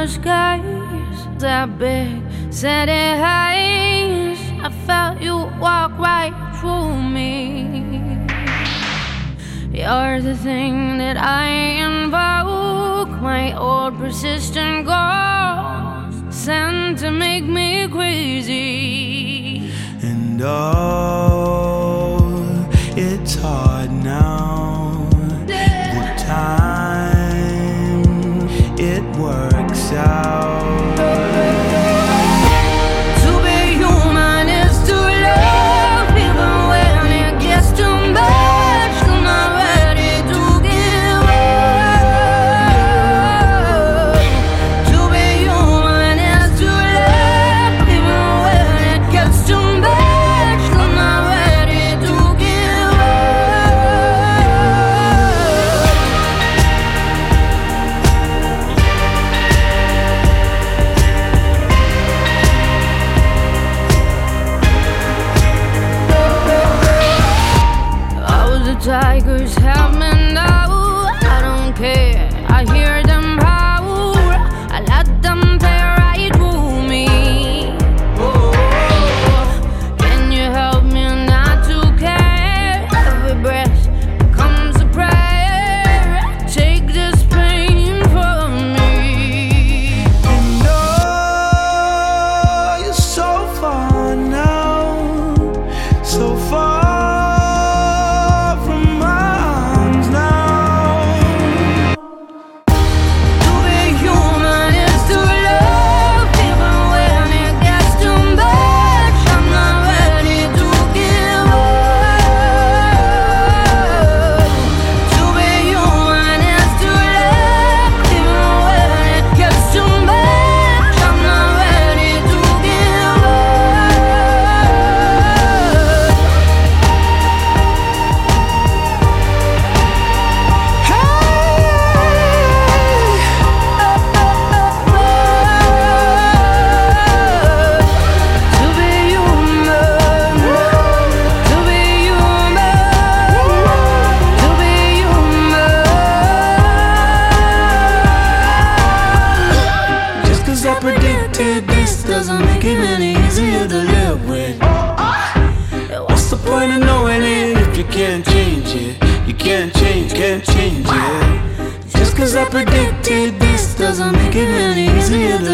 skies, that big city heights, I felt you walk right through me. You're the thing that I invoke, my old persistent ghost, sent to make me crazy. And it's hard now. The time it works out. To be human is to love, even when it gets too much. I'm not ready to give up. To be human is to love, even when it gets too much. I'm not ready to give up. The tigers have me now. I don't care, I hear them howl. I let them play right through me. Can you help me not to care? Every breath becomes a prayer. Take this pain from me. And you're so far now, so far. I predicted this doesn't make it any easier to live with. What's the point of knowing it if you can't change it? You can't change it. Just cause I predicted this doesn't make it any easier to